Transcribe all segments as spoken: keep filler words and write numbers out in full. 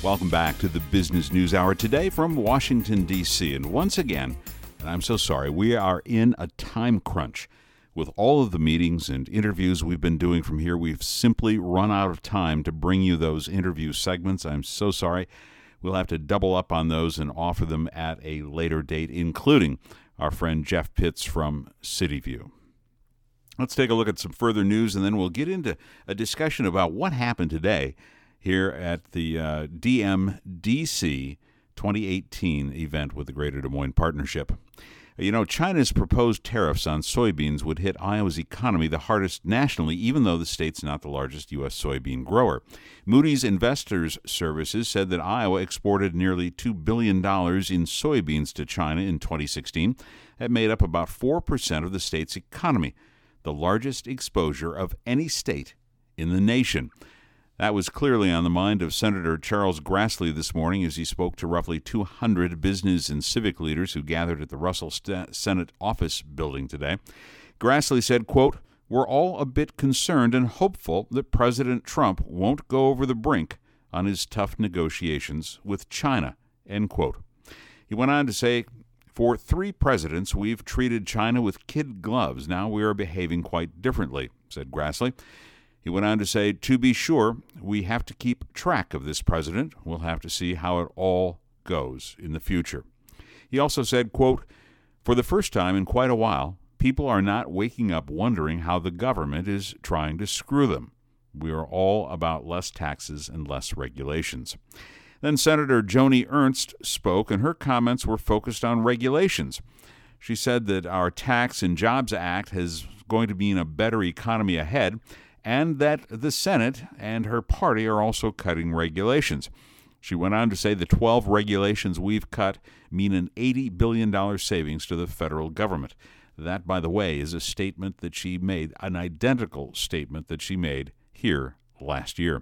Welcome back to the Business News Hour today from Washington, D C And once again, and I'm so sorry, we are in a time crunch. With all of the meetings and interviews we've been doing from here, we've simply run out of time to bring you those interview segments. I'm so sorry. We'll have to double up on those and offer them at a later date, including our friend Jeff Pitts from CityView. Let's take a look at some further news, and then we'll get into a discussion about what happened today here at the uh, D M D C twenty eighteen event with the Greater Des Moines Partnership. You know, China's proposed tariffs on soybeans would hit Iowa's economy the hardest nationally, even though the state's not the largest U S soybean grower. Moody's Investors Services said that Iowa exported nearly two billion dollars in soybeans to China in twenty sixteen. That made up about four percent of the state's economy, the largest exposure of any state in the nation. That was clearly on the mind of Senator Charles Grassley this morning as he spoke to roughly two hundred business and civic leaders who gathered at the Russell St- Senate office building today. Grassley said, quote, "We're all a bit concerned and hopeful that President Trump won't go over the brink on his tough negotiations with China," end quote. He went on to say, "For three presidents, we've treated China with kid gloves. Now we are behaving quite differently," said Grassley. He went on to say, "To be sure, we have to keep track of this president. We'll have to see how it all goes in the future." He also said, quote, "For the first time in quite a while, people are not waking up wondering how the government is trying to screw them. We are all about less taxes and less regulations." Then Senator Joni Ernst spoke, and her comments were focused on regulations. She said that our Tax and Jobs Act is going to mean a better economy ahead, and that the Senate and her party are also cutting regulations. She went on to say the twelve regulations we've cut mean an eighty billion dollars savings to the federal government. That, by the way, is a statement that she made, an identical statement that she made here last year.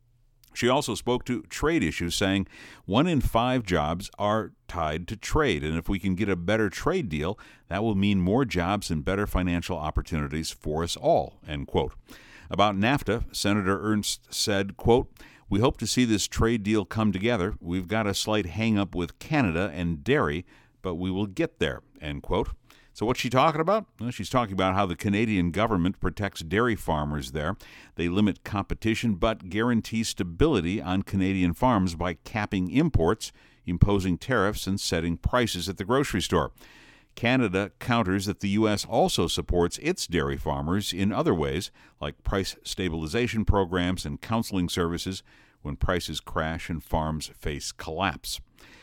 She also spoke to trade issues, saying one in five jobs are tied to trade, and if we can get a better trade deal, that will mean more jobs and better financial opportunities for us all, end quote. About NAFTA, Senator Ernst said, quote, "We hope to see this trade deal come together. We've got a slight hang-up with Canada and dairy, but we will get there," end quote. So what's she talking about? Well, she's talking about how the Canadian government protects dairy farmers there. They limit competition but guarantee stability on Canadian farms by capping imports, imposing tariffs, and setting prices at the grocery store. Canada counters that the U S also supports its dairy farmers in other ways, like price stabilization programs and counseling services when prices crash and farms face collapse.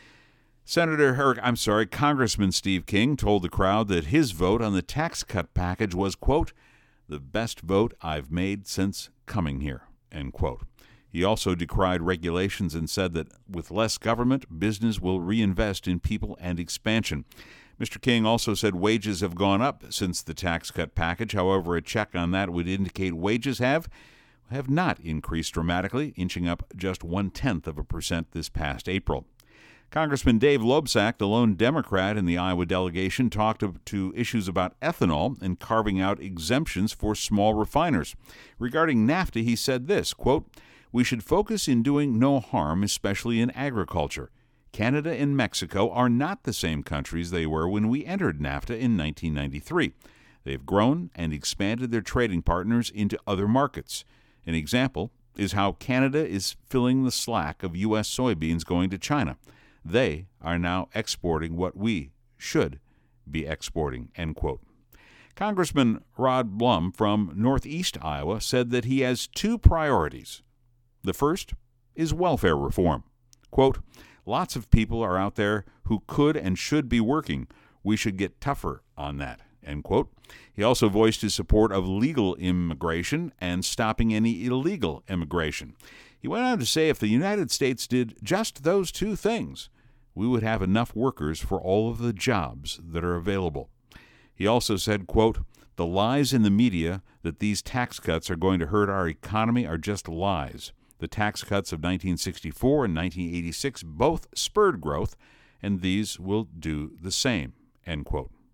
Senator Herrick, I'm sorry, Congressman Steve King told the crowd that his vote on the tax cut package was, quote, "the best vote I've made since coming here," end quote. He also decried regulations and said that with less government, business will reinvest in people and expansion. Mister King also said wages have gone up since the tax cut package. However, a check on that would indicate wages have have not increased dramatically, inching up just one-tenth of a percent this past April. Congressman Dave Loebsack, the lone Democrat in the Iowa delegation, talked to issues about ethanol and carving out exemptions for small refiners. Regarding NAFTA, he said this, quote, "We should focus in doing no harm, especially in agriculture. Canada and Mexico are not the same countries they were when we entered NAFTA in nineteen ninety-three. They've grown and expanded their trading partners into other markets. An example is how Canada is filling the slack of U S soybeans going to China. They are now exporting what we should be exporting," end quote. Congressman Rod Blum from Northeast Iowa said that he has two priorities. The first is welfare reform. Quote, "Lots of people are out there who could and should be working. We should get tougher on that," end quote. He also voiced his support of legal immigration and stopping any illegal immigration. He went on to say if the United States did just those two things, we would have enough workers for all of the jobs that are available. He also said, quote, "The lies in the media that these tax cuts are going to hurt our economy are just lies. The tax cuts of nineteen sixty-four and nineteen eighty-six both spurred growth, and these will do the same," end quote.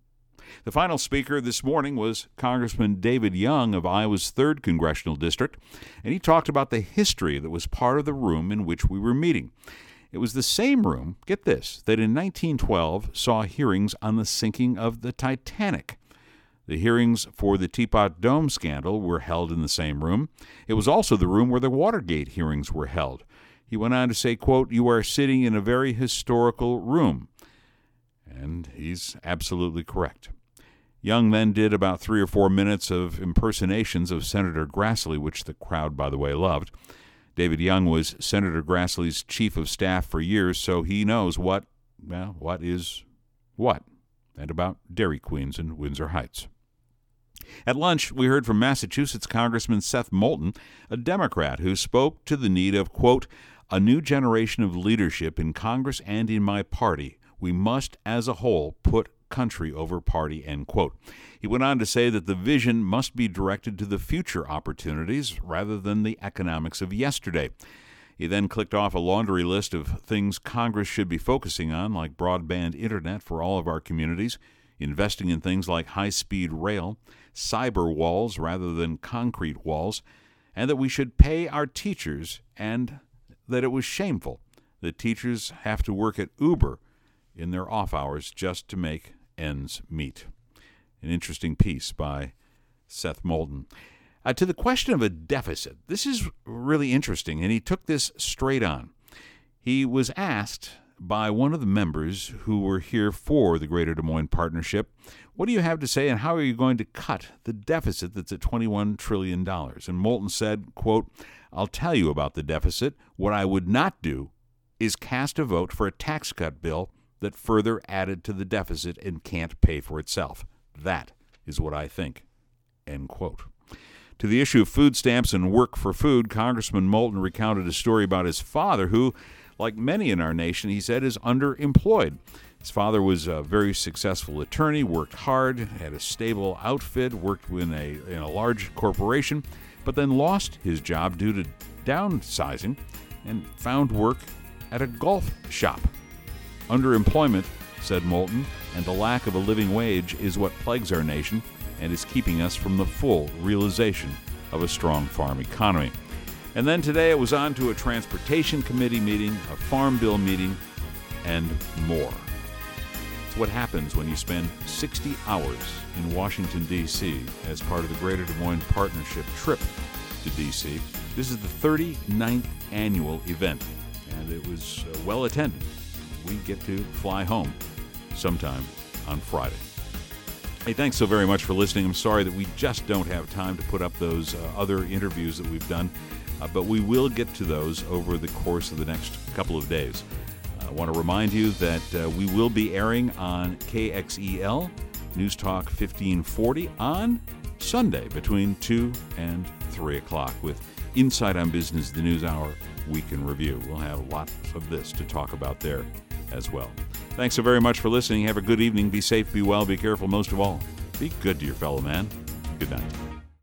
The final speaker this morning was Congressman David Young of Iowa's third Congressional District, and he talked about the history that was part of the room in which we were meeting. It was the same room, get this, that in nineteen twelve saw hearings on the sinking of the Titanic. The hearings for the Teapot Dome scandal were held in the same room. It was also the room where the Watergate hearings were held. He went on to say, quote, "You are sitting in a very historical room." And he's absolutely correct. Young then did about three or four minutes of impersonations of Senator Grassley, which the crowd, by the way, loved. David Young was Senator Grassley's chief of staff for years, so he knows what, well, what is what, and about Dairy Queens in Windsor Heights. At lunch, we heard from Massachusetts Congressman Seth Moulton, a Democrat who spoke to the need of, quote, "a new generation of leadership in Congress and in my party. We must, as a whole, put country over party," end quote. He went on to say that the vision must be directed to the future opportunities rather than the economics of yesterday. He then clicked off a laundry list of things Congress should be focusing on, like broadband internet for all of our communities, investing in things like high-speed rail, cyber walls rather than concrete walls, and that we should pay our teachers, and that it was shameful that teachers have to work at Uber in their off hours just to make ends meet. An interesting piece by Seth Moulton. Uh, to the question of a deficit, this is really interesting, and he took this straight on. He was asked by one of the members who were here for the Greater Des Moines Partnership, what do you have to say and how are you going to cut the deficit that's at twenty-one trillion dollars? And Moulton said, quote, "I'll tell you about the deficit. What I would not do is cast a vote for a tax cut bill that further added to the deficit and can't pay for itself. That is what I think," end quote. To the issue of food stamps and work for food, Congressman Moulton recounted a story about his father who, like many in our nation, he said, is underemployed. His father was a very successful attorney, worked hard, had a stable outfit, worked in a, in a large corporation, but then lost his job due to downsizing and found work at a golf shop. Underemployment, said Moulton, and the lack of a living wage is what plagues our nation and is keeping us from the full realization of a strong farm economy. And then today it was on to a transportation committee meeting, a farm bill meeting, and more. It's what happens when you spend sixty hours in Washington, D C as part of the Greater Des Moines Partnership trip to D C. This is the thirty-ninth annual event, and it was uh, well attended. We get to fly home sometime on Friday. Hey, thanks so very much for listening. I'm sorry that we just don't have time to put up those uh, other interviews that we've done, uh, but we will get to those over the course of the next couple of days. I want to remind you that uh, we will be airing on K X E L News Talk fifteen forty on Sunday between two and three o'clock with Inside on Business, the News Hour Week in Review. We'll have lots of this to talk about there as well. Thanks so very much for listening. Have a good evening. Be safe, be well, be careful. Most of all, be good to your fellow man. Good night.